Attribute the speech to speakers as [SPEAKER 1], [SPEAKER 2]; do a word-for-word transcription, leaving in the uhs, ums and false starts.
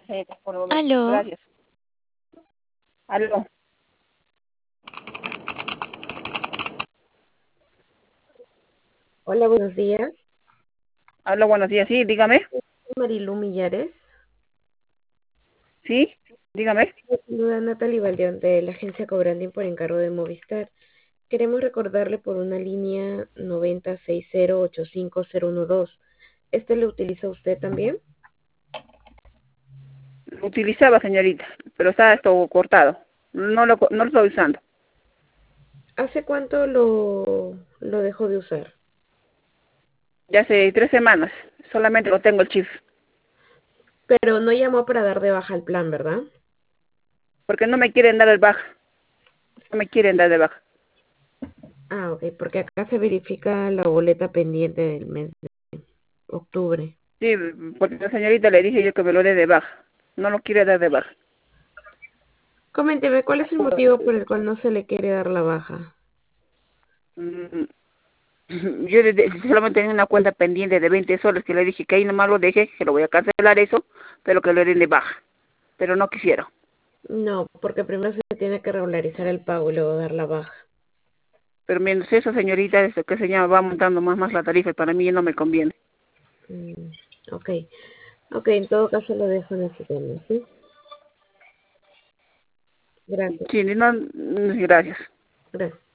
[SPEAKER 1] Eh, por el momento.
[SPEAKER 2] Aló,
[SPEAKER 1] Gracias. Aló.
[SPEAKER 3] Hola, buenos días.
[SPEAKER 1] Aló, buenos días. Sí, dígame.
[SPEAKER 3] Marilu Millares.
[SPEAKER 1] Sí, dígame.
[SPEAKER 3] Saluda Natalie Valdeón de la agencia Cobranding por encargo de Movistar. Queremos recordarle por una línea noventa sesenta ochenta y cinco cero doce. ¿Este lo utiliza usted también?
[SPEAKER 1] Lo utilizaba, señorita, pero está esto cortado. No lo, co- no lo estoy usando.
[SPEAKER 3] ¿Hace cuánto lo, lo dejó de usar?
[SPEAKER 1] Ya hace tres semanas. Solamente lo tengo el chip.
[SPEAKER 3] Pero no llamó para dar de baja el plan, ¿verdad?
[SPEAKER 1] Porque no me quieren dar el baja. No me quieren dar de baja.
[SPEAKER 3] Ah, ok, porque acá se verifica la boleta pendiente del mes de octubre.
[SPEAKER 1] Sí, porque la señorita le dije yo que me lo dé de baja. No lo quiere dar de baja.
[SPEAKER 3] Coménteme, ¿cuál es el motivo por el cual no se le quiere dar la baja?
[SPEAKER 1] Mm, Yo de- de- solamente tenía una cuenta pendiente de veinte soles que le dije que ahí nomás lo dejé, que lo voy a cancelar eso, pero que lo den de baja. Pero no quisieron.
[SPEAKER 3] No, porque primero se tiene que regularizar el pago y luego dar la baja.
[SPEAKER 1] Pero mientras eso, señorita, eso que se llama, va montando más, más la tarifa y para mí no me conviene.
[SPEAKER 3] Mm, ok, ok, en todo caso lo dejo en ese tema, ¿sí? Gracias,
[SPEAKER 1] Sí, no, no, gracias.
[SPEAKER 3] gracias.